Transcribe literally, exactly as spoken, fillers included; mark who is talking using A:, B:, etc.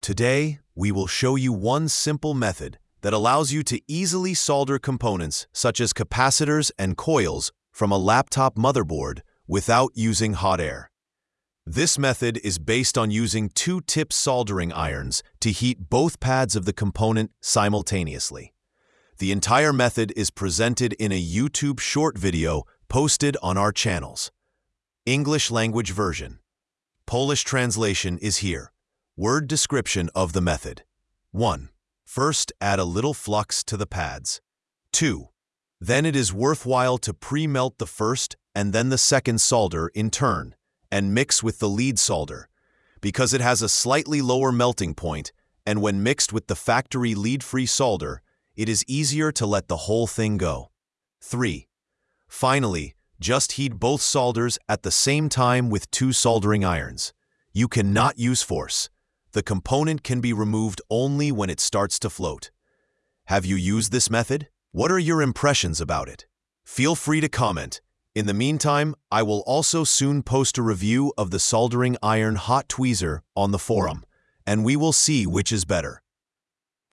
A: Today, we will show you one simple method that allows you to easily solder components such as capacitors and coils from a laptop motherboard without using hot air. This method is based on using two-tip soldering irons to heat both pads of the component simultaneously. The entire method is presented in a YouTube short video posted on our channels. English language version. Polish translation is here. Word description of the method. one. First, add a little flux to the pads. two. Then it is worthwhile to pre-melt the first and then the second solder in turn, and mix with the lead solder, because it has a slightly lower melting point, and when mixed with the factory lead-free solder, it is easier to let the whole thing go. three. Finally, just heat both solders at the same time with two soldering irons. You cannot use force. The component can be removed only when it starts to float. Have you used this method? What are your impressions about it? Feel free to comment. In the meantime, I will also soon post a review of the soldering iron hot tweezer on the forum, and we will see which is better.